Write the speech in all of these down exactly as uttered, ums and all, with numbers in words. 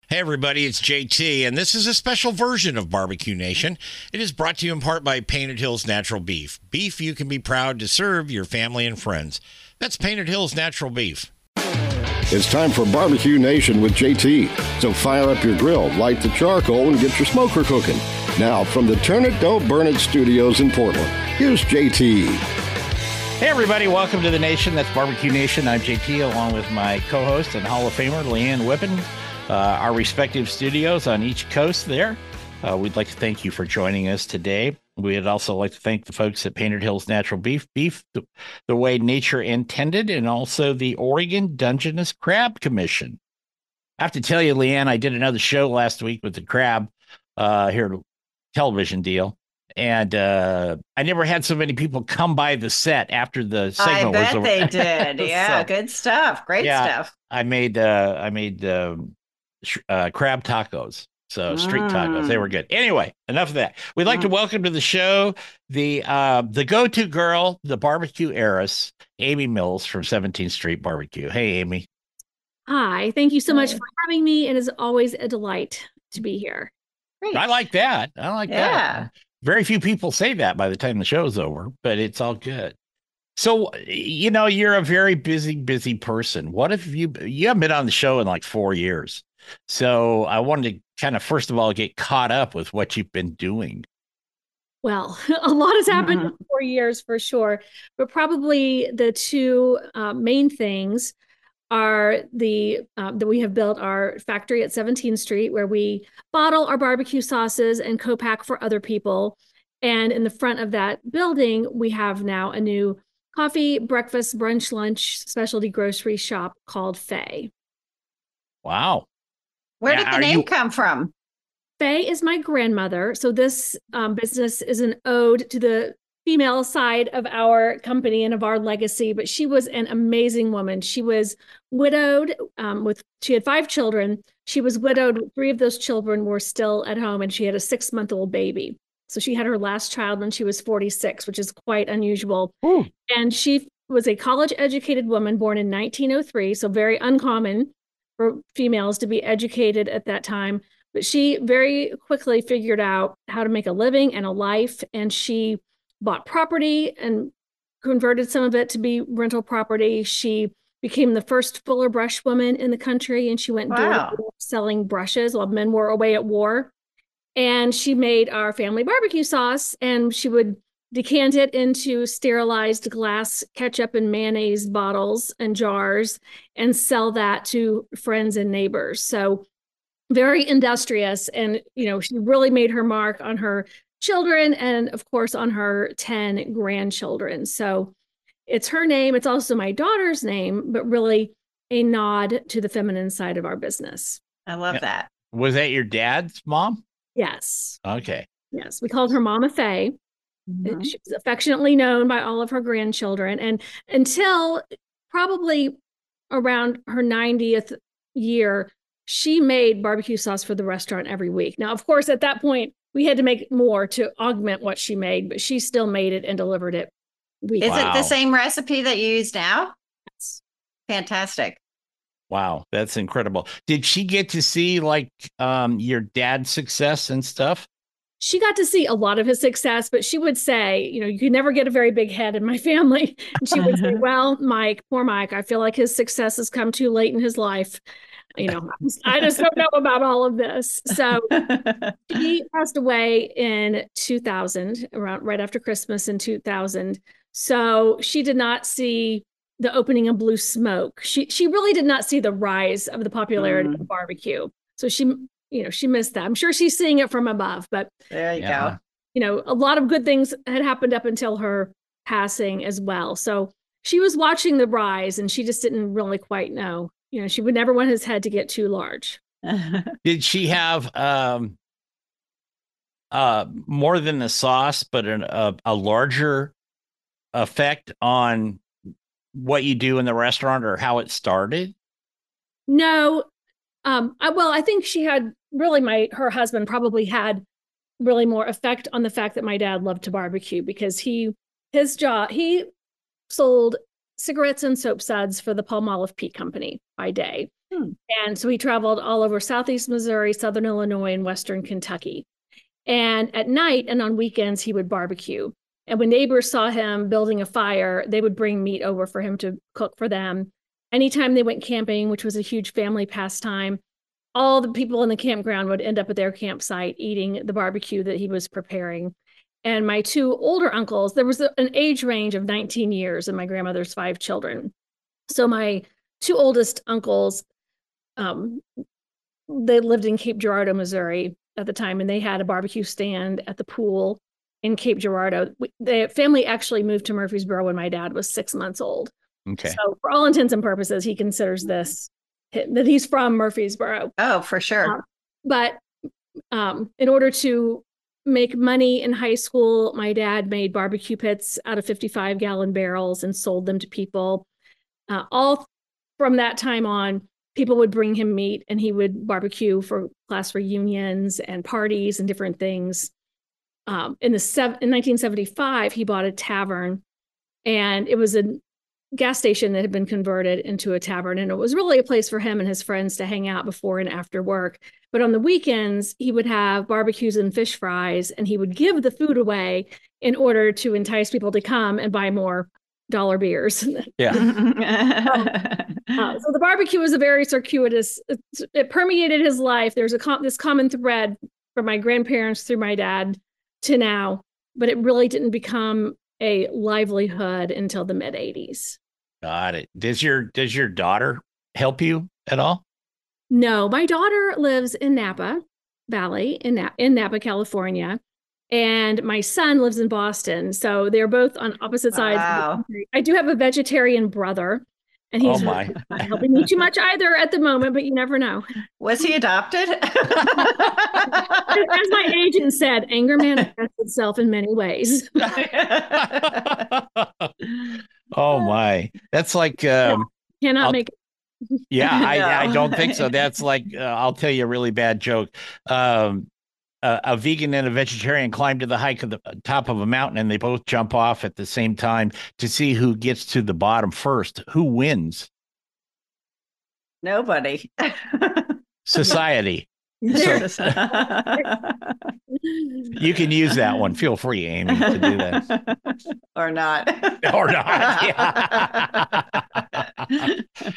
Hey everybody, it's J T, and this is a special version of Barbecue Nation. It is brought to you in part by Painted Hills Natural Beef. Beef you can be proud to serve your family and friends. That's Painted Hills Natural Beef. It's time for Barbecue Nation with J T. So fire up your grill, light the charcoal, and get your smoker cooking. Now, from the Turn It, Don't Burn It studios in Portland, here's J T. Hey everybody, welcome to the Nation. That's Barbecue Nation. I'm J T, along with my co-host and Hall of Famer, Leanne Whippen. Uh, our respective studios on each coast there. Uh, we'd like to thank you for joining us today. We'd also like to thank the folks at Painted Hills Natural Beef, beef the, the way nature intended, and also the Oregon Dungeness Crab Commission. I have to tell you, Leanne, I did another show last week with the crab uh, here, television deal. And uh, I never had so many people come by the set after the segment I was bet over. they did. Yeah, So, good stuff. Great yeah, stuff. I made uh, I made um, sh- uh, crab tacos, so street Mm. tacos. They were good. Anyway, enough of that. We'd like Mm. to welcome to the show the uh, the go-to girl, the barbecue heiress, Amy Mills from seventeenth Street Barbecue. Hey, Amy. Hi, thank you so much Hey. for having me. It is always a delight to be here. Great. I like that. I like Yeah. that. Very few people say that by the time the show's over, but it's all good. So, you know, you're a very busy, busy person. What if you, you haven't been on the show in like four years. So I wanted to kind of, first of all, get caught up with what you've been doing. Well, a lot has happened Mhm. in four years for sure, but probably the two uh, main things are the uh, that we have built our factory at seventeenth Street, where we bottle our barbecue sauces and co-pack for other people. And in the front of that building, we have now a new coffee, breakfast, brunch, lunch specialty grocery shop called Faye. Wow. Where Now, did the are name you- come from? Faye is my grandmother. So this um, business is an ode to the female side of our company and of our legacy, but she was an amazing woman. She was widowed um, with, she had five children. She was widowed. Three of those children were still at home, and she had a six month old baby. So she had her last child when she was forty-six, which is quite unusual. Ooh. And she was a college educated woman born in nineteen oh three. So very uncommon for females to be educated at that time. But she very quickly figured out how to make a living and a life. And she bought property and converted some of it to be rental property. She became the first Fuller brush woman in the country, and she went door Wow. to door selling brushes while men were away at war. And she made our family barbecue sauce, and she would decant it into sterilized glass ketchup and mayonnaise bottles and jars and sell that to friends and neighbors. So very industrious. And, you know, she really made her mark on her children and, of course, on her ten grandchildren. So it's her name. It's also my daughter's name, but really a nod to the feminine side of our business. I love Yeah. that. Was that your dad's mom? Yes. Okay. Yes. We called her Mama Faye. Mhm. She was affectionately known by all of her grandchildren. And until probably around her ninetieth year, she made barbecue sauce for the restaurant every week. Now, of course, at that point, we had to make more to augment what she made, but she still made it and delivered it weekly. Is it Wow. the same recipe that you use now? Fantastic. Wow. That's incredible. Did she get to see like um, your dad's success and stuff? She got to see a lot of his success, but she would say, you know, you could never get a very big head in my family. And she would say, well, Mike, poor Mike, I feel like his success has come too late in his life. You know, I just don't know about all of this. So he passed away in two thousand, around right after Christmas in two thousand. So she did not see the opening of Blue Smoke. She she really did not see the rise of the popularity Mm. of barbecue. So she, you know, she missed that. I'm sure she's seeing it from above, but There you Yeah. go. you know, a lot of good things had happened up until her passing as well. So she was watching the rise, and she just didn't really quite know. You know, she would never want his head to get too large. Did she have um, uh, more than the sauce, but an, a, a larger effect on what you do in the restaurant or how it started? No, um, I, well, I think she had really my her husband probably had really more effect on the fact that my dad loved to barbecue, because he his job he sold cigarettes and soap suds for the Palmolive Peak Company by day, Hmm. And so he traveled all over Southeast Missouri, Southern Illinois, and Western Kentucky. And at night and on weekends, he would barbecue. And when neighbors saw him building a fire, they would bring meat over for him to cook for them. Anytime they went camping, which was a huge family pastime, all the people in the campground would end up at their campsite eating the barbecue that he was preparing. And my two older uncles, there was an age range of nineteen years and my grandmother's five children. So my two oldest uncles, um, they lived in Cape Girardeau, Missouri at the time, and they had a barbecue stand at the pool in Cape Girardeau. The family actually moved to Murfreesboro when my dad was six months old. Okay. So for all intents and purposes, he considers this, that he's from Murfreesboro. Oh, for sure. Uh, but um, in order to make money in high school, my dad made barbecue pits out of fifty-five gallon barrels and sold them to people. Uh, all from that time on, people would bring him meat and he would barbecue for class reunions and parties and different things. Um, in the sev- in nineteen seventy-five, he bought a tavern, and it was a gas station that had been converted into a tavern. And it was really a place for him and his friends to hang out before and after work. But on the weekends, he would have barbecues and fish fries, and he would give the food away in order to entice people to come and buy more dollar beers. Yeah. uh, so the barbecue was a very circuitous, it, it permeated his life. There's a com- this common thread from my grandparents through my dad to now, but it really didn't become a livelihood until the mid eighties. Got it. Does your does your daughter help you at all? No, my daughter lives in Napa Valley in, Na- in Napa, California. And my son lives in Boston. So they're both on opposite sides. Wow. Of the country. I do have a vegetarian brher, and he's Oh my. not helping me too much either at the moment, but you never know. Was he adopted? As my agent said, anger manifests itself in many ways. Oh my. That's like um Cannot I'll- make it. yeah, I, No. I don't think so. That's like uh, I'll tell you a really bad joke. Um a, a vegan and a vegetarian climb to the hike of the top of a mountain, and they both jump off at the same time to see who gets to the bottom first. Who wins? Nobody. Society. So you can use that one. Feel free, Amy, to do that. Or not. Or not. Yeah.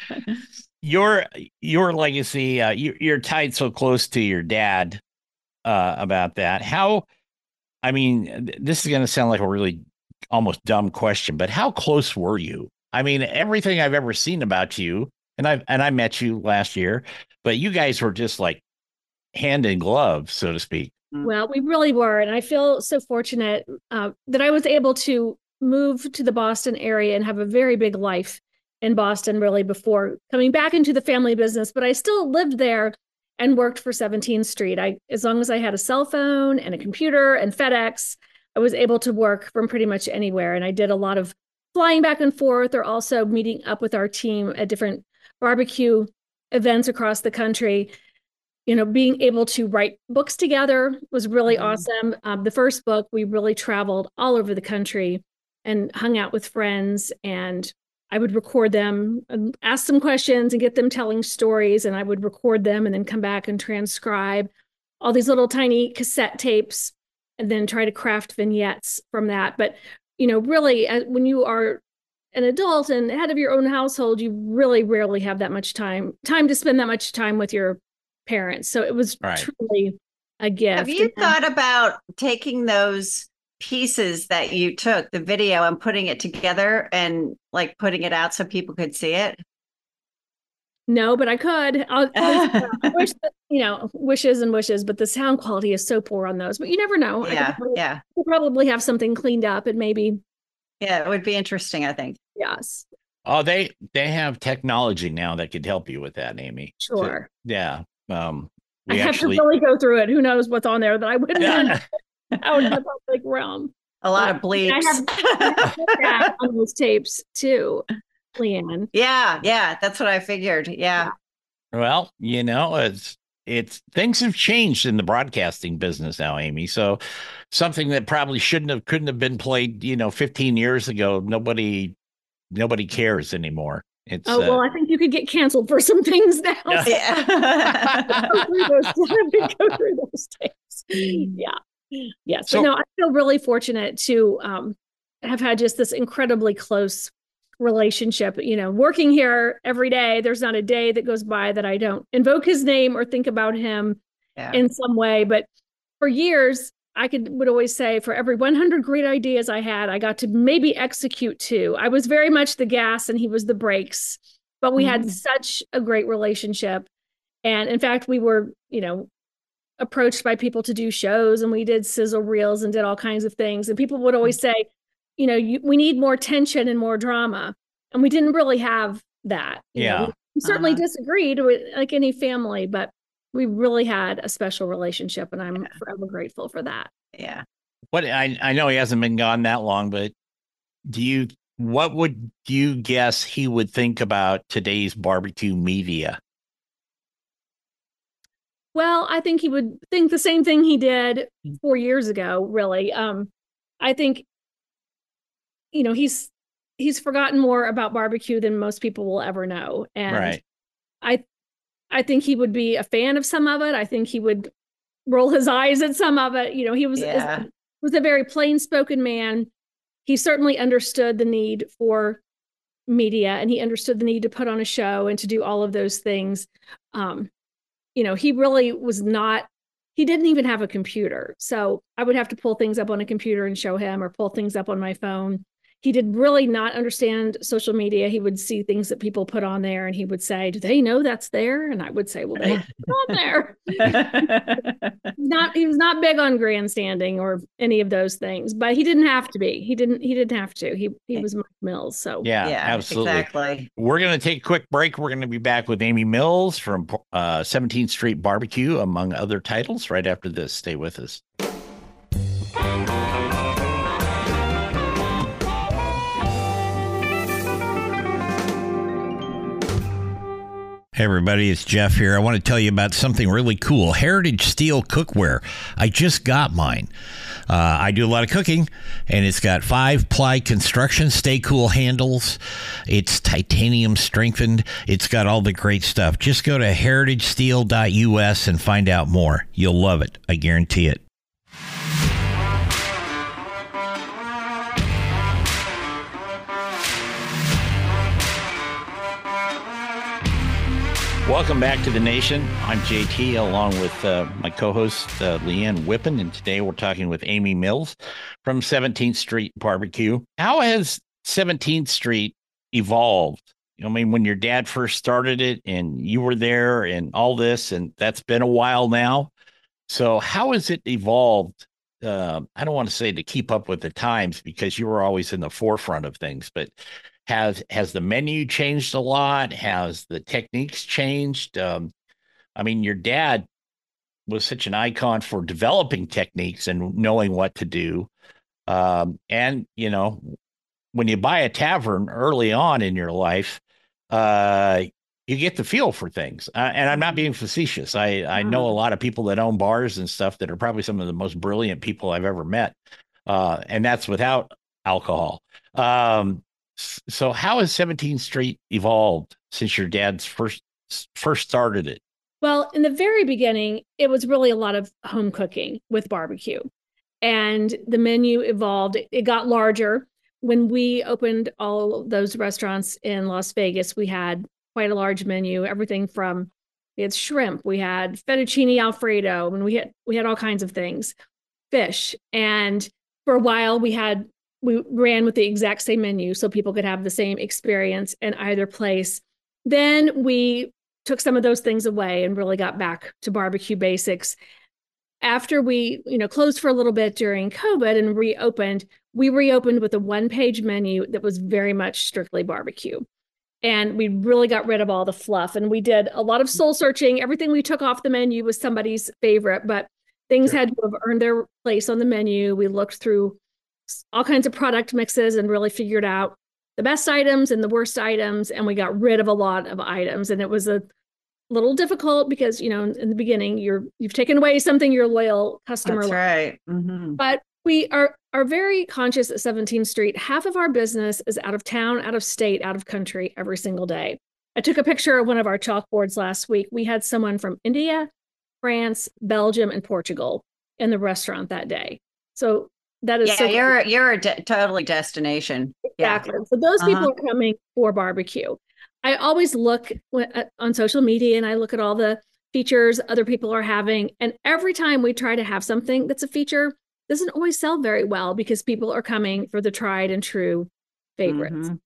your your legacy, uh, you, you're tied so close to your dad uh, about that. How, I mean, this is going to sound like a really almost dumb question, but how close were you? I mean, everything I've ever seen about you, and I and I met you last year, but you guys were just like hand in glove, so to speak. Well, we really were. And I feel so fortunate uh, that I was able to move to the Boston area and have a very big life in Boston, really, before coming back into the family business. But I still lived there and worked for seventeenth Street. I, as long as I had a cell phone and a computer and FedEx, I was able to work from pretty much anywhere. And I did a lot of flying back and forth, or also meeting up with our team at different barbecue events across the country. You know, being able to write books together was really mm-hmm. awesome. Um, the first book, we really traveled all over the country and hung out with friends, and I would record them and ask them questions and get them telling stories, and I would record them and then come back and transcribe all these little tiny cassette tapes and then try to craft vignettes from that. But, you know, really, when you are an adult and head of your own household, you really rarely have that much time, time to spend that much time with your parents. So it was right. truly a gift. Have you and thought about taking those pieces that you took, the video, and putting it together and like putting it out so people could see it? No, but I could. I'll, I wish that, you know, wishes and wishes, but the sound quality is so poor on those. But you never know. Yeah, I could probably, yeah. We'll probably have something cleaned up and maybe. Yeah, it would be interesting, I think. Yes. Oh, they they have technology now that could help you with that, Amy. Sure. So, yeah. Um, I we have actually to really go through it. Who knows what's on there that I wouldn't Yeah. out in the public realm. A lot Uh, of bleeps. I have, I have that on those tapes too, Leanne. Yeah, yeah, that's what I figured. Yeah. Well, you know, it's it's things have changed in the broadcasting business now, Amy. So something that probably shouldn't have couldn't have been played, you know, fifteen years ago, nobody nobody cares anymore. It's Oh, well, uh, I think you could get canceled for some things now. Yeah. Yeah. Go through those, go through those days. Yeah. Yes. So- but no, I feel really fortunate to um, have had just this incredibly close relationship. You know, working here every day, there's not a day that goes by that I don't invoke his name or think about him Yeah. in some way. But for years, I could would always say for every one hundred great ideas I had, I got to maybe execute two. I was very much the gas and he was the brakes, but we had Mhm. such a great relationship. And in fact, we were, you know, approached by people to do shows, and we did sizzle reels and did all kinds of things. And people would always say, you know, you, we need more tension and more drama. And we didn't really have that. You know, Yeah. we, we certainly Uh-huh. disagreed with like any family, but we really had a special relationship, and I'm forever grateful for that. Yeah. what I I know he hasn't been gone that long, but do you what would you guess he would think about today's barbecue media? Well, I think he would think the same thing he did four years ago, really. Um, I think, you know, he's he's forgotten more about barbecue than most people will ever know. And Right. I I think he would be a fan of some of it. I think he would roll his eyes at some of it. You know, he was Yeah. was a very plain spoken man. He certainly understood the need for media, and he understood the need to put on a show and to do all of those things. Um, you know, he really was not, he didn't even have a computer. So I would have to pull things up on a computer and show him, or pull things up on my phone. He did really not understand social media. He would see things that people put on there and he would say, do they know that's there? And I would say, well, they put it on there. Not, he was not big on grandstanding or any of those things, but he didn't have to be. He didn't, he didn't have to. He he was Mike Mills. So Yeah, Yeah, absolutely. exactly. We're going to take a quick break. We're going to be back with Amy Mills from uh, seventeenth Street Barbecue, among other titles, right after this. Stay with us. Hey everybody, it's Jeff here. I want to tell you about something really cool. Heritage Steel Cookware. I just got mine. Uh, I do a lot of cooking, and it's got five-ply construction, stay cool handles. It's titanium strengthened. It's got all the great stuff. Just go to heritage steel dot U S and find out more. You'll love it. I guarantee it. Welcome back to the Nation. I'm J T, along with uh, my co-host uh, Leanne Whippen, and today we're talking with Amy Mills from seventeenth Street Barbecue. How has seventeenth Street evolved? You know, I mean, when your dad first started it, and you were there, and all this, and that's been a while now. So, how has it evolved? Uh, I don't want to say to keep up with the times, because you were always in the forefront of things, but Has has the menu changed a lot? Has the techniques changed? Um, I mean, your dad was such an icon for developing techniques and knowing what to do. Um, and, you know, when you buy a tavern early on in your life, uh, you get the feel for things. Uh, and I'm not being facetious. I, I know a lot of people that own bars and stuff that are probably some of the most brilliant people I've ever met. Uh, and that's without alcohol. Um, So how has seventeenth Street evolved since your dad's first first started it? Well, in the very beginning, it was really a lot of home cooking with barbecue. And the menu evolved. It got larger. When we opened all of those restaurants in Las Vegas, we had quite a large menu, everything from, we had shrimp, we had fettuccine Alfredo, and we had we had all kinds of things, fish. And for a while we had we ran with the exact same menu so people could have the same experience in either place. Then we took some of those things away and really got back to barbecue basics. After we, you know, closed for a little bit during COVID and reopened, we reopened with a one-page menu that was very much strictly barbecue. And we really got rid of all the fluff. And we did a lot of soul searching. Everything we took off the menu was somebody's favorite, but things Sure. had to have earned their place on the menu. We looked through all kinds of product mixes and really figured out the best items and the worst items. And we got rid of a lot of items. And it was a little difficult because, you know, in the beginning, you're, you've taken away something your loyal customer That's likes. right. Mhm. But We are are very conscious at seventeenth Street. Half of our business is out of town, out of state, out of country every single day. I took a picture of one of our chalkboards last week. We had someone from India, France, Belgium, and Portugal in the restaurant that day. So that is yeah, so you're you're a de- totally destination. Exactly. Yeah. So those people Uh-huh. are coming for barbecue. I always look when, uh, on social media and I look at all the features other people are having. And every time we try to have something that's a feature, doesn't always sell very well because people are coming for the tried and true favorites. Mhm.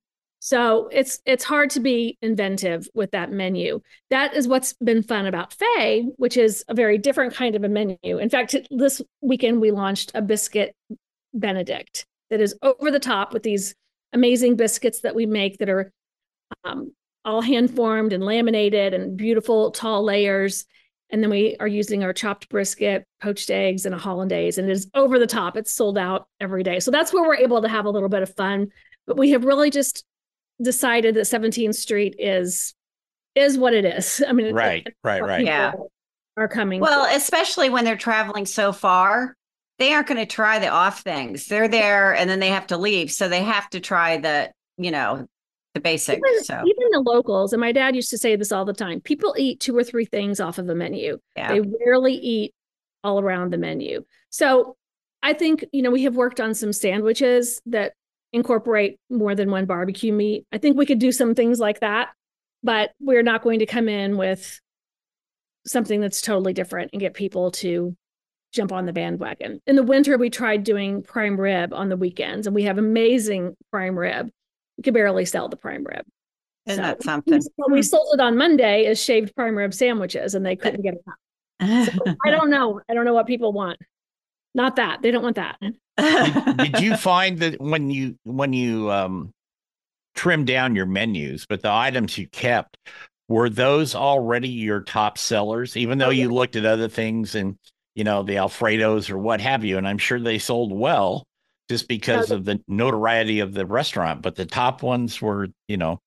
So it's it's hard to be inventive with that menu. That is what's been fun about Faye, which is a very different kind of a menu. In fact, this weekend we launched a biscuit Benedict that is over the top with these amazing biscuits that we make that are um, all hand formed and laminated and beautiful tall layers. And then we are using our chopped brisket, poached eggs, and a hollandaise, and it is over the top. It's sold out every day. So that's where we're able to have a little bit of fun. But we have really just decided that seventeenth Street is is what it is. I mean, Right, it, right, right. Yeah. Are coming. Well, for. especially when they're traveling so far, they aren't going to try the off things. They're there and then they have to leave. So they have to try the, you know, the basics. Even, So even the locals, and my dad used to say this all the time, people eat two or three things off of a menu. yeah. They rarely eat all around the menu. So I think, you know, we have worked on some sandwiches that incorporate more than one barbecue meat. I think we could do some things like that, but we're not going to come in with something that's totally different and get people to jump on the bandwagon. In the winter, we tried doing prime rib on the weekends, and we have amazing prime rib. We could barely sell the prime rib. Isn't So that something? When we sold it on Monday as shaved prime rib sandwiches, and they couldn't get it out. So I don't know. I don't know what people want. Not that. They don't want that. Did, did you find that when you when you um, trimmed down your menus, but the items you kept, were those already your top sellers, even though Oh, yeah. you looked at other things and, you know, the Alfredos or what have you? And I'm sure they sold well just because Oh, of the notoriety of the restaurant. But the top ones were, you know,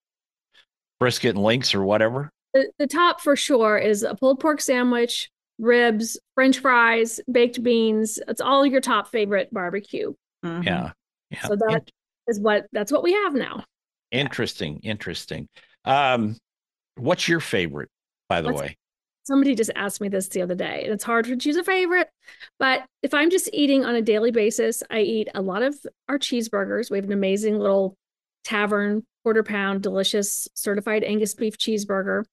brisket and links or whatever. The, the top for sure is a pulled pork sandwich, ribs, French fries, baked beans. It's all your top favorite barbecue. Mhm. Yeah. Yeah. So that is what that's what we have now. Interesting. Interesting. Um, what's your favorite, by the What's- way? Somebody just asked me this the other day, and it's hard to choose a favorite. But if I'm just eating on a daily basis, I eat a lot of our cheeseburgers. We have an amazing little tavern, quarter pound, delicious certified Angus beef cheeseburger,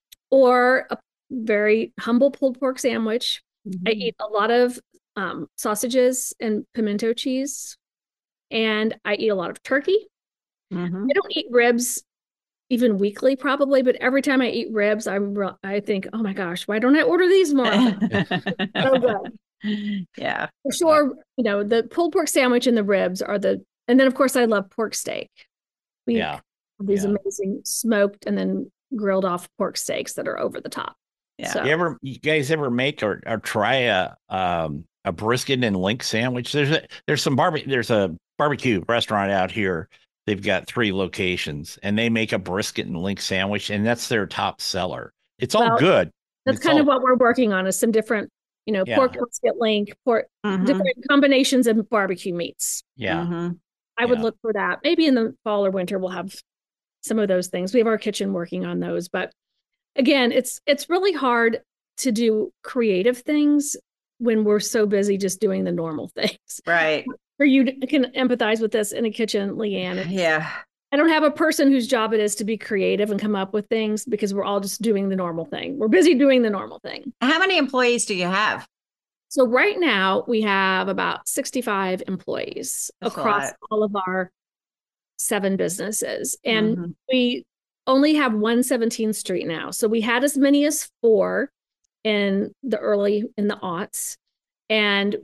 or a very humble pulled pork sandwich. I Mhm. eat a lot of um, sausages and pimento cheese, and I eat a lot of turkey. Mhm. I don't eat ribs even weekly, probably, but every time I eat ribs, I'm re- I think, oh my gosh, why don't I order these more often? So good. Yeah. For sure, you know, the pulled pork sandwich and the ribs are the, and then of course I love pork steak. We Yeah. have these Yeah. amazing smoked and then grilled off pork steaks that are over the top. Yeah. So- You ever, you guys ever make or, or try a um a brisket and link sandwich? There's a there's some barbecue there's a barbecue restaurant out here. They've got three locations, and they make a brisket and link sandwich, and that's their top seller. It's all Well, good. That's It's kind of all- what we're working on is some different, you know, Yeah. pork brisket link, pork, Mhm. different combinations of barbecue meats. Yeah. Mhm. I would Yeah. look for that. Maybe in the fall or winter, we'll have some of those things. We have our kitchen working on those. But again, it's it's really hard to do creative things when we're so busy just doing the normal things. Right. For you to, can empathize with this in a kitchen, Leanne. It's- Yeah. I don't have a person whose job it is to be creative and come up with things because we're all just doing the normal thing. We're busy doing the normal thing. How many employees do you have? So right now we have about sixty-five employees That's a across lot. all of our seven businesses. And Mhm. we only have one seventeenth Street now. So we had as many as four in the early in the aughts. And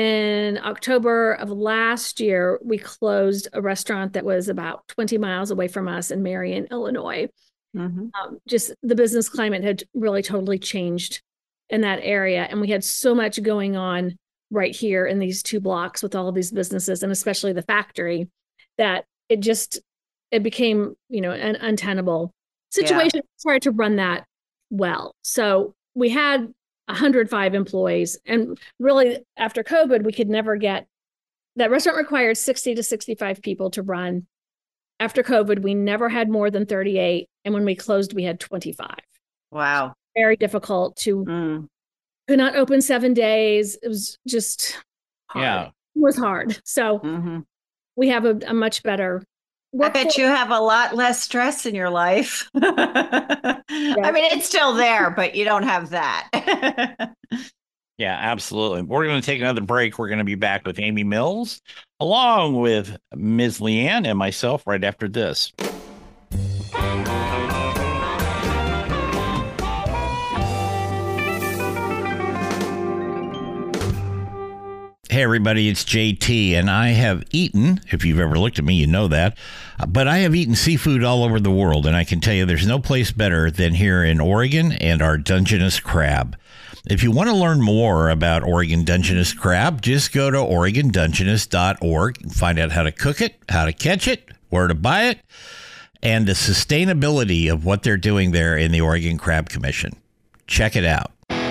in October of last year, we closed a restaurant that was about twenty miles away from us in Marion, Illinois. Mhm. Um, just the business climate had really totally changed in that area. And we had so much going on right here in these two blocks with all of these businesses, and especially the factory, that it just, it became, you know, an untenable situation. We tried to run that well. So we had one hundred five employees, and really after COVID, we could never get that restaurant required sixty to sixty-five people to run. After COVID, we never had more than thirty-eight. And when we closed, we had twenty-five. Wow. Very difficult to, Mm. could not open seven days. It was just hard. Yeah. It was hard. So hmm we have a, a much better I bet you have a lot less stress in your life. I mean, it's still there, but you don't have that. Yeah, absolutely. We're going to take another break. We're going to be back with Amy Mills, along with Miz Leanne and myself right after this. Hey, everybody, it's J T, and I have eaten, if you've ever looked at me, you know that, but I have eaten seafood all over the world, and I can tell you there's no place better than here in Oregon and our Dungeness crab. If you want to learn more about Oregon Dungeness crab, just go to Oregon Dungeness dot org and find out how to cook it, how to catch it, where to buy it, and the sustainability of what they're doing there in the Oregon Crab Commission. Check it out.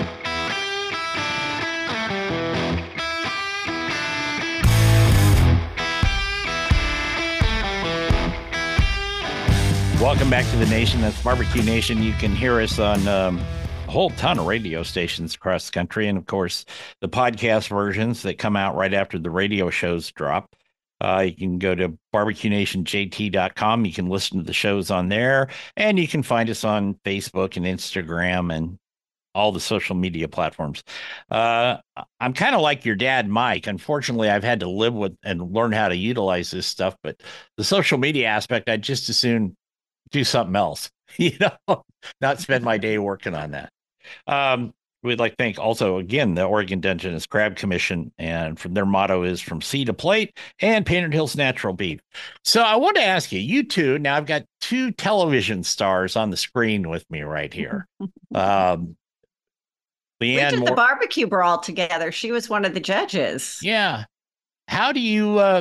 Welcome back to the nation. That's Barbecue Nation. You can hear us on um, a whole ton of radio stations across the country. And of course, the podcast versions that come out right after the radio shows drop. Uh, you can go to barbecue nation j t dot com. You can listen to the shows on there. And you can find us on Facebook and Instagram and all the social media platforms. Uh, I'm kind of like your dad, Mike. Unfortunately, I've had to live with and learn how to utilize this stuff. But the social media aspect, I'd just as soon do something else, you know, not spend my day working on that. Um, we'd like to thank also, again, the Oregon Dungeness Crab Commission, and from their motto is from sea to plate, and Painted Hills Natural Beef. So I want to ask you, you two, now I've got two television stars on the screen with me right here. Um, We Leanne did Moore, the barbecue brawl together. She was one of the judges. yeah. How do you, uh,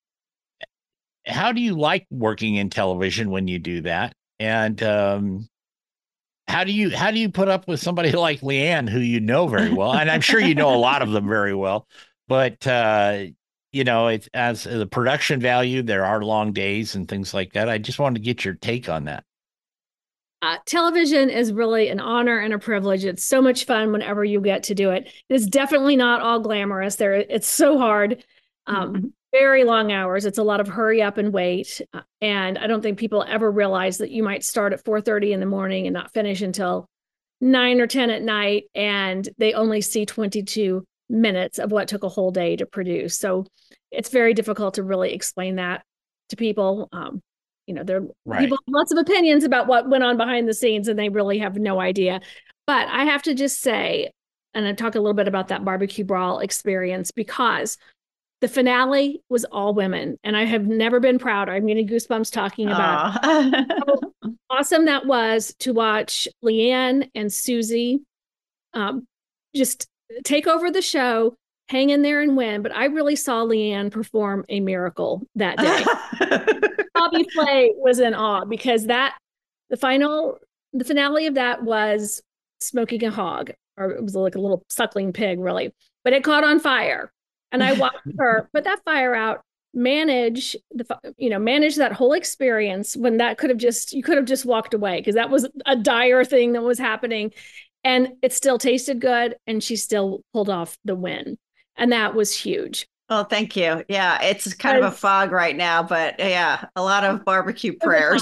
how do you like working in television when you do that? And, um, how do you, how do you put up with somebody like Leanne, who you know very well? And I'm sure you know a lot of them very well, but, uh, you know, it's as the production value, there are long days and things like that. I just wanted to get your take on that. Uh, television is really an honor and a privilege. It's so much fun whenever you get to do it. It's definitely not all glamorous. There, it's so hard. Um, Mm-hmm. Very long hours. It's a lot of hurry up and wait. Uh, and I don't think people ever realize that you might start at four thirty in the morning and not finish until nine or ten at night. And they only see twenty-two minutes of what took a whole day to produce. So it's very difficult to really explain that to people. Um, you know, there Right. people have lots of opinions about what went on behind the scenes, and they really have no idea. But I have to just say, and I talk a little bit about that barbecue brawl experience, because the finale was all women, and I have never been prouder. I'm getting goosebumps talking about Aw. how awesome that was to watch Leanne and Susie um, just take over the show, hang in there and win. But I really saw Leanne perform a miracle that day. Bobby Flay was in awe, because that the final the finale of that was smoking a hog, or it was like a little suckling pig, really, but it caught on fire. And I watched her put that fire out, manage the you know manage that whole experience, when that could have just you could have just walked away, because that was a dire thing that was happening, and it still tasted good, and she still pulled off the win, and that was huge. Well, thank you. Yeah, it's kind of a fog right now, but yeah, a lot of barbecue prayers.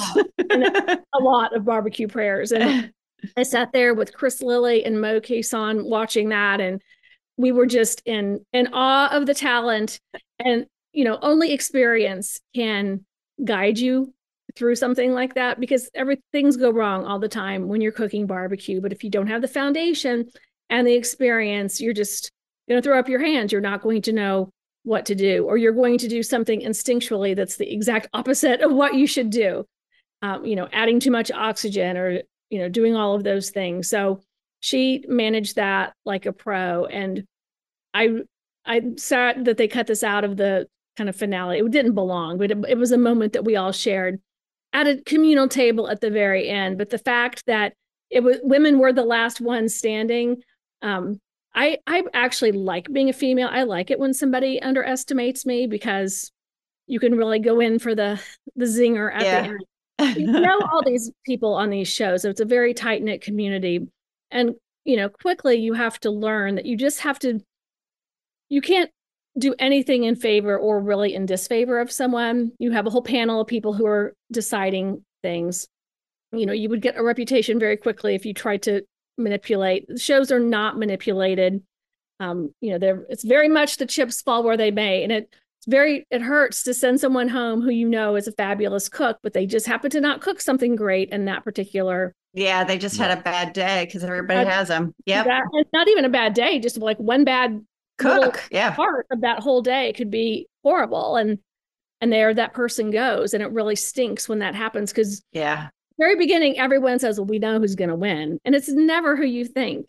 a lot of barbecue prayers. And I sat there with Chris Lilly and Mo Kason watching that, and we were just in in awe of the talent. And you know, only experience can guide you through something like that, because everything's go wrong all the time when you're cooking barbecue. But if you don't have the foundation and the experience, you're just going to throw up your hands. You're not going to know what to do, or you're going to do something instinctually that's the exact opposite of what you should do. Um, you know, adding too much oxygen, or you know, doing all of those things. So she managed that like a pro. And I I'm sad that they cut this out of the kind of finale. It didn't belong, but it, it was a moment that we all shared at a communal table at the very end. But the fact that it was women were the last ones standing, um, I, I actually like being a female. I like it when somebody underestimates me because you can really go in for the, the zinger at Yeah. the end. You know all these people on these shows. So it's a very tight-knit community. And, you know, quickly you have to learn that you just have to, you can't do anything in favor or really in disfavor of someone. You have a whole panel of people who are deciding things. You know, you would get a reputation very quickly if you tried to manipulate. The shows are not manipulated. Um, you know, they're it's very much the chips fall where they may. And it it's very it hurts to send someone home who you know is a fabulous cook, but they just happen to not cook something great in that particular. Yeah, they just had a bad day because everybody Bad- has them. Yep. That, it's not even a bad day, just like one bad little Cook. Yeah. part of that whole day could be horrible. And and there that person goes. And it really stinks when that happens because Yeah. very beginning, everyone says, well, we know who's going to win. And it's never who you think.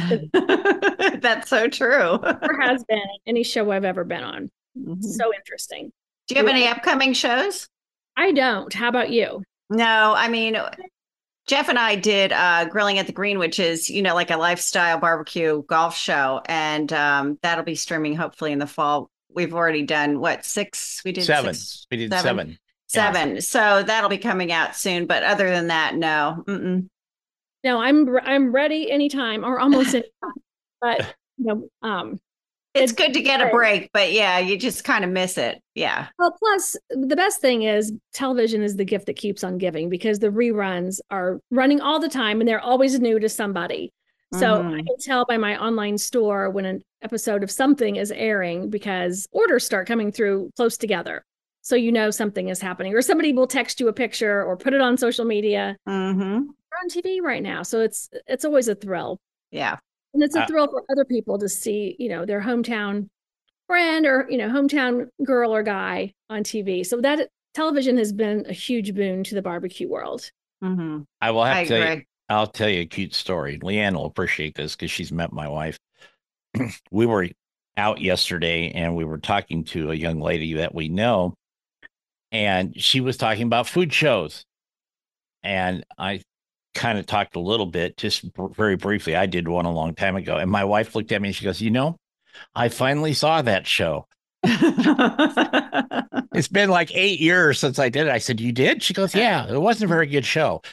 That's so true. There has been any show I've ever been on. Mhm. So interesting. Do you have any upcoming shows? I don't. How about you? No, I mean, Jeff and I did uh, Grilling at the Green, which is, you know, like a lifestyle barbecue golf show. And um, that'll be streaming hopefully in the fall. We've already done what, six? We did Seven. six, We did seven. seven. Seven. So that'll be coming out soon. But other than that, no. Mm-mm. No, I'm I'm ready anytime or almost anytime. But you know, um, It's It's good to get a great. break, but yeah, you just kind of miss it. Yeah. well, plus the best thing is television is the gift that keeps on giving because the reruns are running all the time and they're always new to somebody. So I Mhm. can tell by my online store when an episode of something is airing because orders start coming through close together. So you know something is happening, or somebody will text you a picture or put it on social media. Mm-hmm. We're on T V right now, so it's it's always a thrill, Yeah. and it's a Uh, thrill for other people to see, you know, their hometown friend or you know hometown girl or guy on T V. So that television has been a huge boon to the barbecue world. Mm-hmm. I will have I to tell you, agree. I'll tell you a cute story. Leanne will appreciate this because she's met my wife. We were out yesterday and we were talking to a young lady that we know, and she was talking about food shows. And I kind of talked a little bit, just br- very briefly. I did one a long time ago. And my wife looked at me and she goes, you know, I finally saw that show. It's been like eight years since I did it. I said, you did? She goes, yeah, it wasn't a very good show.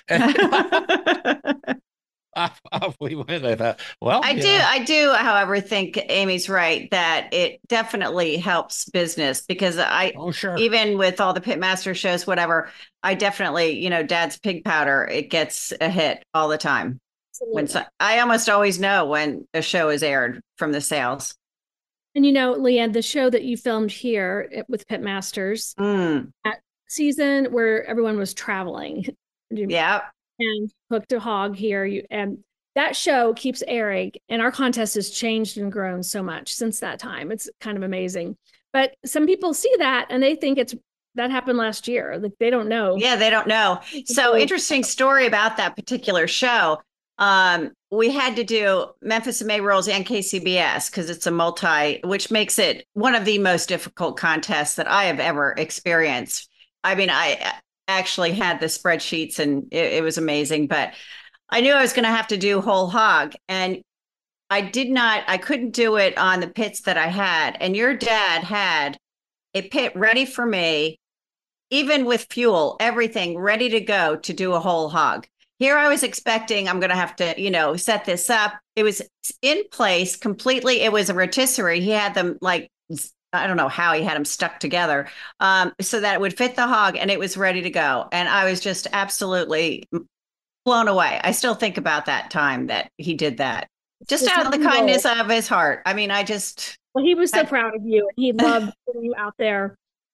Off, off we went. I thought, well, I you do, know. I do, however, think Amy's right that it definitely helps business because I, Oh, sure. even with all the pitmaster shows, whatever, I definitely, you know, Dad's pig powder, it gets a hit all the time. When Absolutely. so, I almost always know when a show is aired from the sales. And you know, Leanne, the show that you filmed here at- with Pitmasters Mm, season where everyone was traveling. You- yeah. and cooked a hog here. You and that show keeps airing, and our contest has changed and grown so much since that time. It's kind of amazing. But some people see that and they think it's that happened last year. Like they don't know. Yeah, they don't know. So interesting story about that particular show. Um, we had to do Memphis and May Rolls and K C B S because it's a multi, which makes it one of the most difficult contests that I have ever experienced. I mean, I actually had the spreadsheets and it, it was amazing, but I knew I was going to have to do whole hog, and I did not, I couldn't do it on the pits that I had. And your dad had a pit ready for me, even with fuel, everything ready to go to do a whole hog. Here I was expecting I'm going to have to, you know, set this up. It was in place completely. It was a rotisserie. He had them like, I don't know how he had them stuck together um, so that it would fit the hog, and it was ready to go. And I was just absolutely blown away. I still think about that time that he did that just It's out of the humble. kindness of his heart. I mean, I just, Well, he was so I- proud of you, and he loved putting you out there.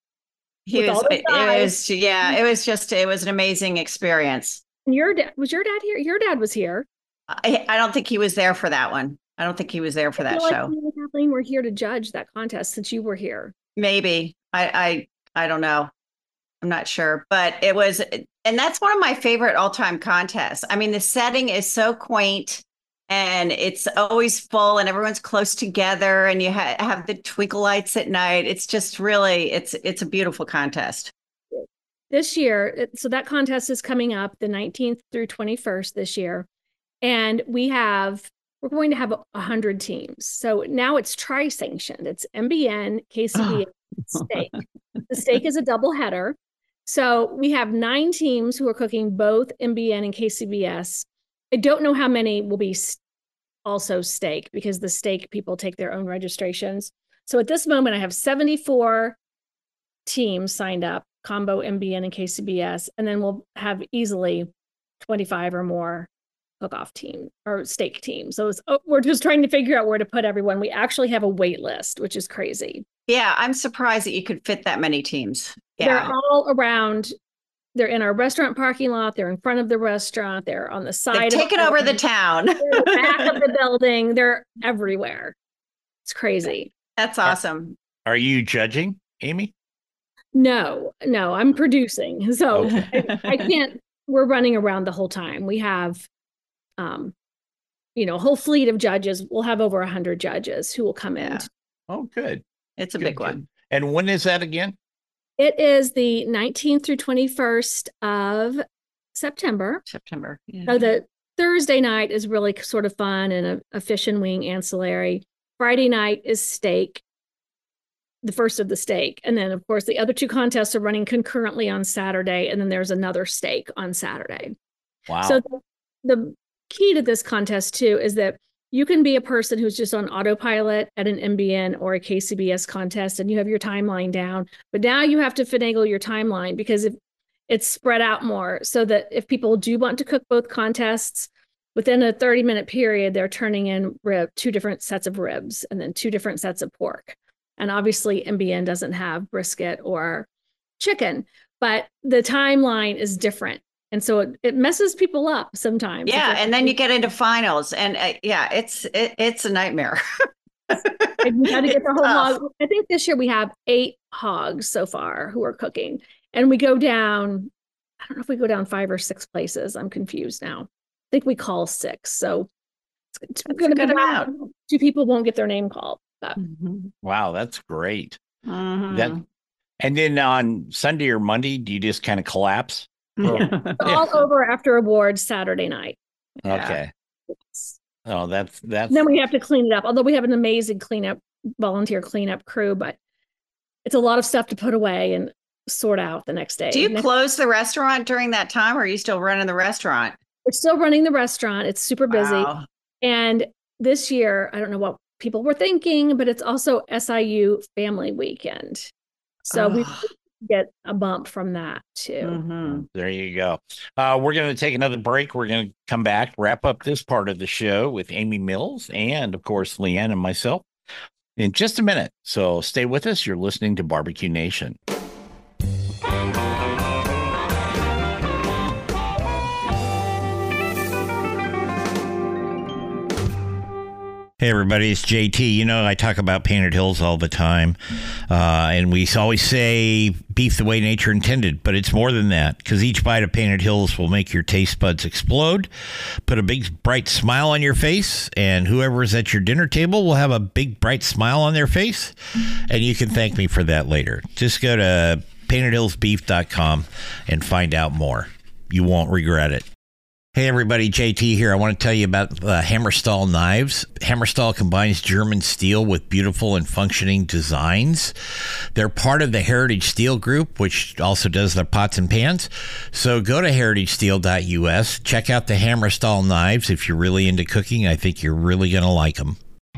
he With was, all those it, it guys. was, yeah, it was just, it was an amazing experience. And your dad was your dad here? Your dad was here. I, I don't think he was there for that one. I don't think he was there for I that feel like show. you and Kathleen were here to judge that contest since you were here. Maybe. I, I I don't know. I'm not sure. But it was, and that's one of my favorite all-time contests. I mean, the setting is so quaint and it's always full and everyone's close together and you ha- have the twinkle lights at night. It's just really, it's it's a beautiful contest. This year, it- so that contest is coming up the nineteenth through twenty-first this year. And we have we're going to have a hundred teams. So now it's tri-sanctioned. It's M B N, K C B S, steak. The steak is a double header. So we have nine teams who are cooking both M B N and K C B S. I don't know how many will be also steak because the steak people take their own registrations. So at this moment, I have seventy-four teams signed up, combo M B N and K C B S, and then we'll have easily twenty-five or more cook-off team or steak teams. So it's, oh, we're just trying to figure out where to put everyone. We actually have a wait list, which is crazy. Yeah, I'm surprised that you could fit that many teams. Yeah. They're all around. They're in our restaurant parking lot. They're in front of the restaurant. They're on the side. They're taking of over the town. They're in the back of the building. They're everywhere. It's crazy. That's awesome. Are, are you judging, Amy? No, no, I'm producing. So Okay. I, I can't, we're running around the whole time. We have, um, you know, a whole fleet of judges. We'll have over a hundred judges who will come Yeah. in. Oh, good. It's a Good, big good. one. And when is that again? It is the nineteenth through twenty-first of September. September. Yeah. So the Thursday night is really sort of fun and a, a fish and wing ancillary. Friday night is steak, the first of the steak. And then, of course, the other two contests are running concurrently on Saturday. And then there's another steak on Saturday. Wow. So the, the key to this contest, too, is that you can be a person who's just on autopilot at an M B N or a K C B S contest and you have your timeline down. But now you have to finagle your timeline because if it's spread out more so that if people do want to cook both contests, within a thirty minute period, they're turning in rib, two different sets of ribs and then two different sets of pork. And obviously M B N doesn't have brisket or chicken, but the timeline is different. And so it, it messes people up sometimes. Yeah, and then you get into finals, and uh, yeah, it's it, it's a nightmare. And you got to get the whole Tough. hog. I think this year we have eight hogs so far who are cooking, and we go down. I don't know if we go down five or six places. I'm confused now. I think we call six. So it's That's going a to be good bad. amount. Two people won't get their name called. But Mhm. Wow, that's great. Mhm. That, and then on Sunday or Monday, do you just kind of collapse? it's all over after awards Saturday night. Yeah. Okay. Oh, that's that's And then we have to clean it up. Although we have an amazing cleanup volunteer cleanup crew, but it's a lot of stuff to put away and sort out the next day. Do you Next- close the restaurant during that time, or are you still running the restaurant? We're still running the restaurant. It's super busy. Wow. And this year, I don't know what people were thinking, but it's also S I U Family Weekend. So we Ugh. get a bump from that too. Mhm. There you go. Uh, we're going to take another break. We're going to come back, wrap up this part of the show with Amy Mills and, of course, Leanne and myself in just a minute. So stay with us. You're listening to Barbecue Nation. Hey, everybody, it's J T. You know, I talk about Painted Hills all the time, uh, and we always say beef the way nature intended, but it's more than that, because each bite of Painted Hills will make your taste buds explode, put a big, bright smile on your face, and whoever's at your dinner table will have a big, bright smile on their face, and you can thank me for that later. Just go to painted hills beef dot com and find out more. You won't regret it. Hey everybody, J T here. I want to tell you about uh, Hammerstall knives. Hammerstall combines German steel with beautiful and functioning designs. They're part of the Heritage Steel Group, which also does their pots and pans. So go to heritage steel dot U S. Check out the Hammerstall knives. If you're really into cooking, I think you're really going to like them.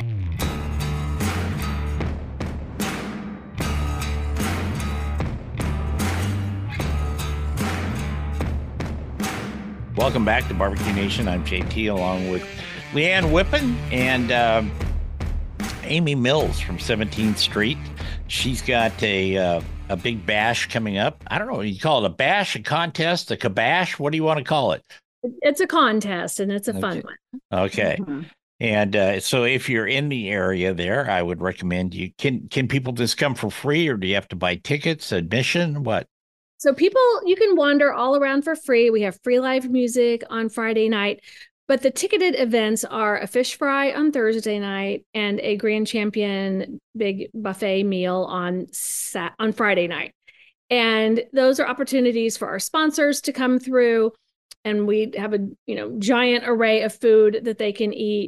Welcome back to Barbecue Nation. I'm J T along with Leanne Whippen and um, Amy Mills from seventeenth Street. She's got a uh, a big bash coming up. I don't know. You call it a bash, a contest, a kabash? What do you want to call it? It's a contest and it's a fun Okay. one. Okay. Mhm. And uh, so if you're in the area there, I would recommend you. Can can people just come for free, or do you have to buy tickets, admission? What? So people, you can wander all around for free. We have free live music on Friday night, but the ticketed events are a fish fry on Thursday night and a Grand Champion big buffet meal on Sat- on Friday night. And those are opportunities for our sponsors to come through, and we have a, you know, giant array of food that they can eat.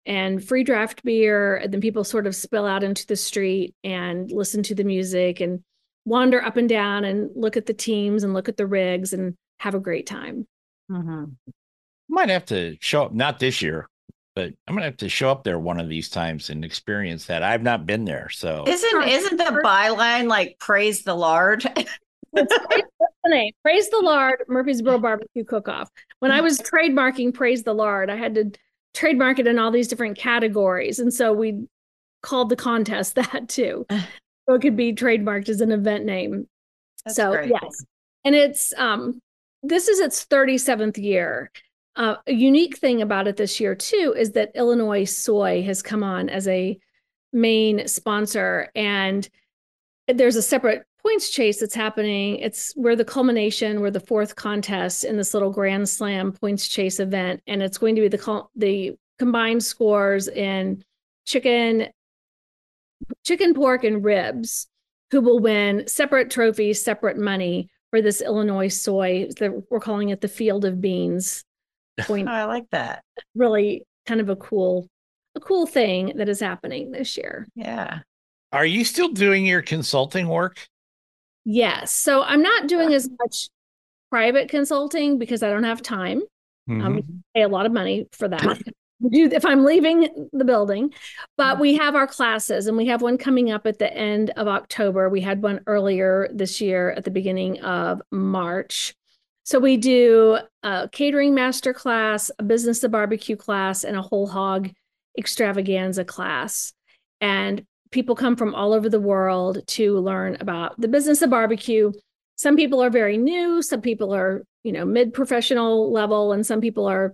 and free draft beer. And then people sort of spill out into the street and listen to the music and wander up and down and look at the teams and look at the rigs and have a great time. Mm-hmm. Might have to show up, not this year, but I'm gonna have to show up there one of these times and experience that. I've not been there, so Isn't isn't the byline like "Praise the Lord"? That's the name. Praise the Lord, Murfreesboro Barbecue Cook-Off. When I was trademarking Praise the Lord, I had to trademark it in all these different categories, and so we called the contest that too, so it could be trademarked as an event name. That's so great. yes, and it's um, this is its thirty-seventh year. Uh, a unique thing about it this year, too, is that Illinois Soy has come on as a main sponsor. And there's a separate points chase that's happening. It's we're the culmination, we're the fourth contest in this little Grand Slam points chase event. And it's going to be the, the combined scores in chicken, chicken, pork, and ribs, who will win separate trophies, separate money for this Illinois Soy. We're calling it the Field of Beans. Point. Oh, I like that. Really kind of a cool, a cool thing that is happening this year. Yeah. Are you still doing your consulting work? Yes. So I'm not doing as much private consulting because I don't have time. Mm-hmm. Um, pay a lot of money for that. If I'm leaving the building, but we have our classes and we have one coming up at the end of October. We had one earlier this year at the beginning of March. So we do a catering master class, a business of barbecue class, and a whole hog extravaganza class. And people come from all over the world to learn about the business of barbecue. Some people are very new, some people are, you know, mid-professional level, and some people are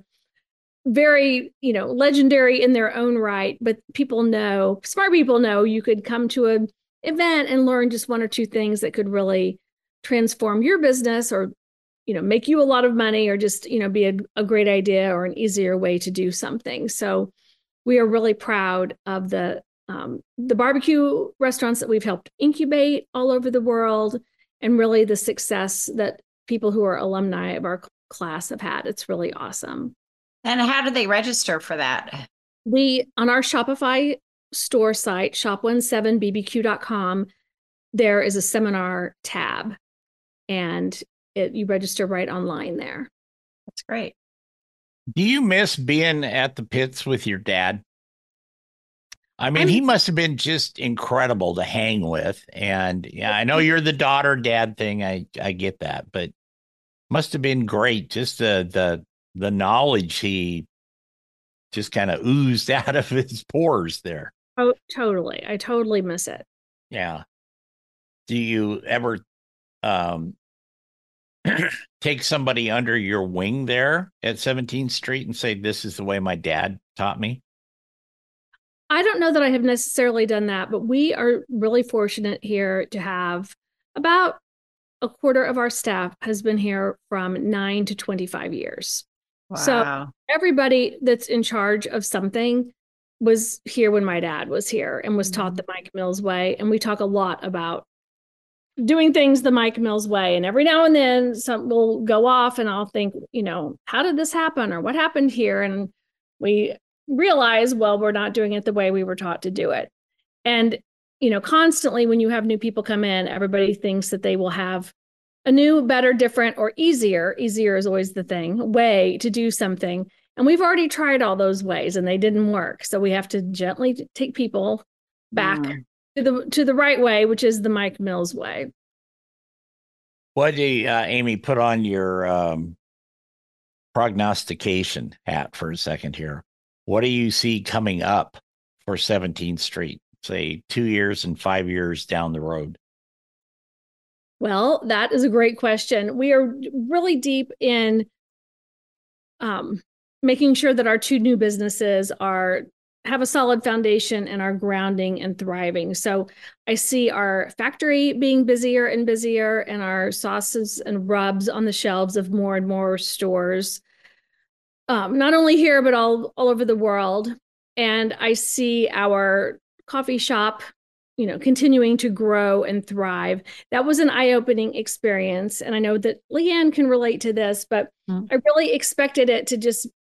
very, you know, legendary in their own right. But people know, smart people know you could come to an event and learn just one or two things that could really transform your business or you know, make you a lot of money or just, you know, be a, a great idea or an easier way to do something. So we are really proud of the um, the barbecue restaurants that we've helped incubate all over the world and really the success that people who are alumni of our class have had. It's really awesome. And how do they register for that? We, on our Shopify store site, shop seventeen b b q dot com, there is a seminar tab and It, you register right online there. That's great. Do you miss being at the pits with your dad? I mean, I'm, he must have been just incredible to hang with. And yeah, I know you're the daughter dad thing. I, I get that, but must have been great. Just the, the, the knowledge he just kind of oozed out of his pores there. Oh, totally. I totally miss it. Yeah. Do you ever, um, take somebody under your wing there at seventeenth Street and say, this is the way my dad taught me? I don't know that I have necessarily done that, but we are really fortunate here to have about a quarter of our staff has been here from nine to twenty-five years. Wow. So everybody that's in charge of something was here when my dad was here and was taught the Mike Mills way. And we talk a lot about doing things the Mike Mills way. And every now and then something will go off and I'll think, you know, how did this happen or what happened here? And we realize, well, we're not doing it the way we were taught to do it. And, you know, constantly when you have new people come in, everybody thinks that they will have a new, better, different, or easier, easier is always the thing, way to do something. And we've already tried all those ways and they didn't work. So we have to gently take people back mm. to the to the right way, which is the Mike Mills way. What do you, uh, Amy, put on your um, prognostication hat for a second here? What do you see coming up for seventeenth Street, say two years and five years down the road? Well, that is a great question. We are really deep in um, making sure that our two new businesses are have a solid foundation and are grounding and thriving. So I see our factory being busier and busier and our sauces and rubs on the shelves of more and more stores, um, not only here, but all, all over the world. And I see our coffee shop, you know, continuing to grow and thrive. That was an eye-opening experience. And I know that Leanne can relate to this, but mm-hmm. I really expected it to just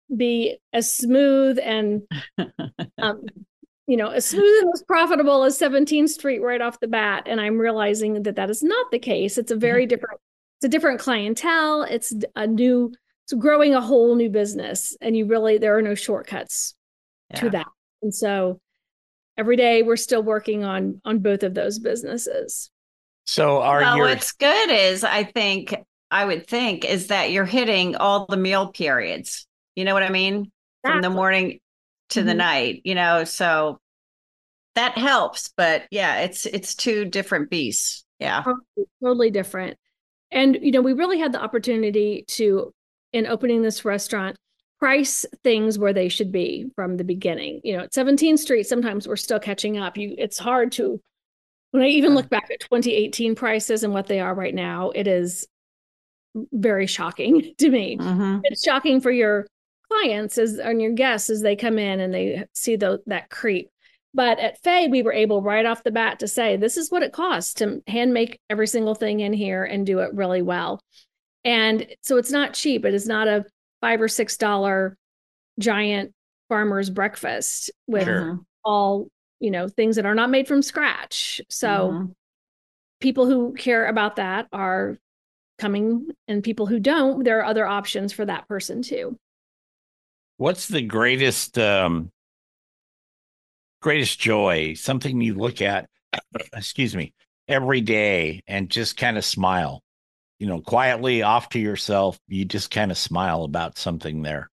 be as smooth and, um, you know, as smooth and as profitable as seventeenth Street right off the bat. And I'm realizing that that is not the case. It's a very different, it's a different clientele. It's a new, it's growing a whole new business. And you really, there are no shortcuts yeah. to that. And so every day we're still working on, on both of those businesses. So are well, you? What's good is, I think, I would think, is that you're hitting all the meal periods. You know what I mean? Exactly. From the morning to mm-hmm. the night, you know, so that helps. But yeah, it's it's two different beasts. Yeah. Totally, totally different. And, you know, we really had the opportunity to, in opening this restaurant, price things where they should be from the beginning. You know, at seventeenth Street, sometimes we're still catching up. You, it's hard to, when I even look back at twenty eighteen prices and what they are right now, it is very shocking to me. Mm-hmm. It's shocking for your clients as and your guests as they come in and they see the, that creep. But at Fay, we were able right off the bat to say, this is what it costs to hand make every single thing in here and do it really well. And so it's not cheap. It is not a five or six dollar giant farmer's breakfast with sure. all, you know, things that are not made from scratch. So mm-hmm. people who care about that are coming, and people who don't, there are other options for that person too. What's the greatest, um, greatest joy, something you look at, excuse me, every day and just kind of smile, you know, quietly off to yourself, you just kind of smile about something there?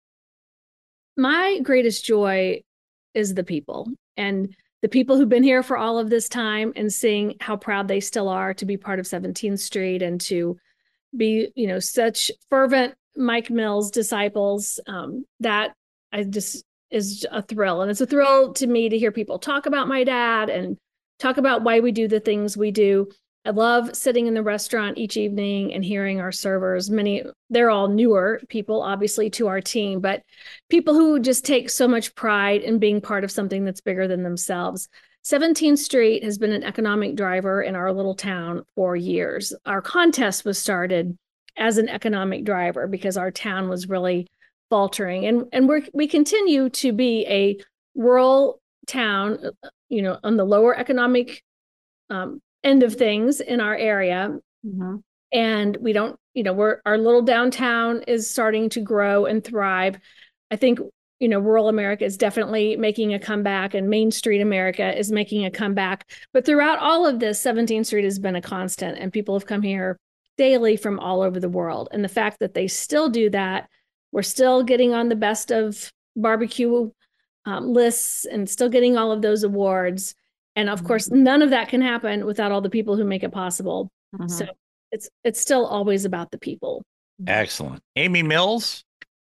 My greatest joy is the people, and the people who've been here for all of this time, and seeing how proud they still are to be part of seventeenth Street and to be, you know, such fervent Mike Mills disciples. Um, that I just is a thrill. And it's a thrill to me to hear people talk about my dad and talk about why we do the things we do. I love sitting in the restaurant each evening and hearing our servers. Many, they're all newer people, obviously, to our team, but people who just take so much pride in being part of something that's bigger than themselves. seventeenth Street has been an economic driver in our little town for years. Our contest was started as an economic driver because our town was really faltering. And, and we're, we continue to be a rural town, you know, on the lower economic um, end of things in our area. Mm-hmm. And we don't, you know, we're, our little downtown is starting to grow and thrive. I think, you know, rural America is definitely making a comeback, and Main Street America is making a comeback. But throughout all of this, seventeenth Street has been a constant, and people have come here daily from all over the world. And the fact that they still do that, we're still getting on the best of barbecue um, lists and still getting all of those awards. And of course, none of that can happen without all the people who make it possible. Mm-hmm. So it's it's still always about the people. Excellent. Amy Mills,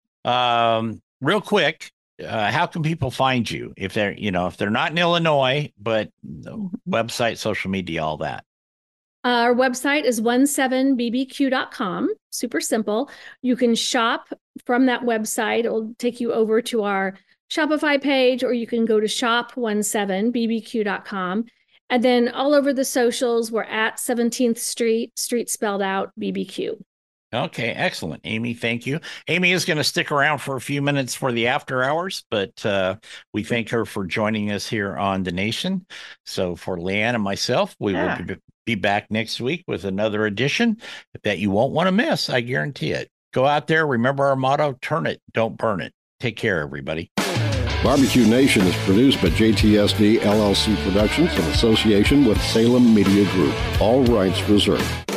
um, real quick, uh, how can people find you if they're, you know, if they're not in Illinois, but the website, social media, all that? Our website is seventeen b b q dot com. Super simple. You can shop from that website. It will take you over to our Shopify page, or you can go to shop seventeen b b q dot com. And then all over the socials, we're at seventeenth Street, street spelled out, B B Q. Okay, excellent. Amy, thank you. Amy is going to stick around for a few minutes for the after hours, but uh, we thank her for joining us here on The Nation. So for Leanne and myself, we yeah. will be, be back next week with another edition that you won't want to miss. I guarantee it. Go out there. Remember our motto, turn it, don't burn it. Take care, everybody. Barbecue Nation is produced by J T S D L L C Productions in association with Salem Media Group. All rights reserved.